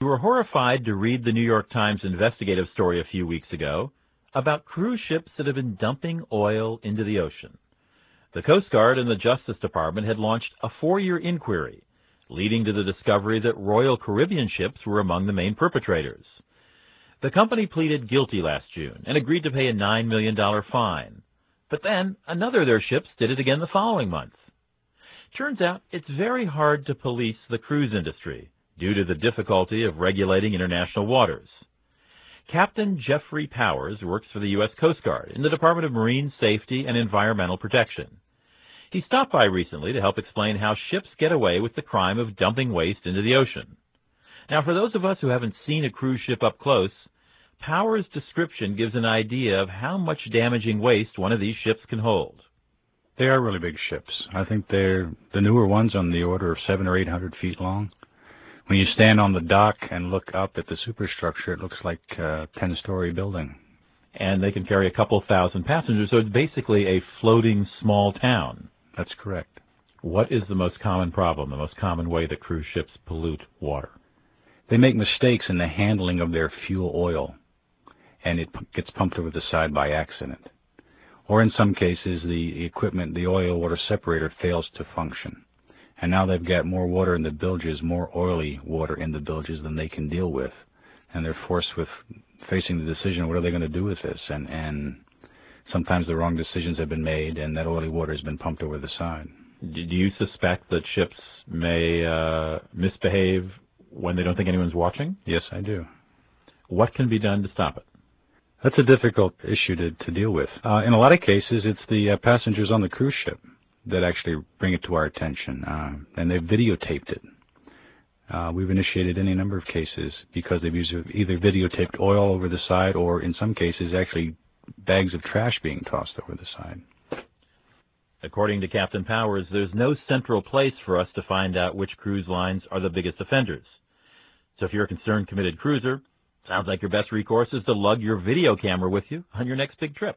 were horrified to read the New York Times investigative story a few weeks ago about cruise ships that have been dumping oil into the ocean. The Coast Guard and the Justice Department had launched a 4-year inquiry, leading to the discovery that Royal Caribbean ships were among the main perpetrators. The company pleaded guilty last June and agreed to pay a $9 million fine. But then another of their ships did it again the following month. Turns out it's very hard to police the cruise industry due to the difficulty of regulating international waters. Captain Jeffrey Powers works for the U.S. Coast Guard in the Department of Marine Safety and Environmental Protection. He stopped by recently to help explain how ships get away with the crime of dumping waste into the ocean. Now, for those of us who haven't seen a cruise ship up close, Powers' description gives an idea of how much damaging waste one of these ships can hold. They are really big ships. I think they're the newer ones on the order of 700 or 800 feet long. When you stand on the dock and look up at the superstructure, it looks like a 10-story building. And they can carry a couple thousand passengers, so it's basically a floating small town. That's correct. What is the most common problem, the most common way that cruise ships pollute water? They make mistakes in the handling of their fuel oil, and it gets pumped over the side by accident. Or in some cases, the equipment, the oil-water separator, fails to function. And now they've got more water in the bilges, more oily water in the bilges than they can deal with. And they're forced with facing the decision, what are they going to do with this? And sometimes the wrong decisions have been made, and that oily water has been pumped over the side. Do you suspect that ships may misbehave when they don't think anyone's watching? Yes, I do. What can be done to stop it? That's a difficult issue to deal with. In a lot of cases, it's the passengers on the cruise ship that actually bring it to our attention, and they've videotaped it. We've initiated any number of cases because they've either videotaped oil over the side or, in some cases, actually bags of trash being tossed over the side. According to Captain Powers, there's no central place for us to find out which cruise lines are the biggest offenders. So if you're a concerned, committed cruiser, sounds like your best recourse is to lug your video camera with you on your next big trip.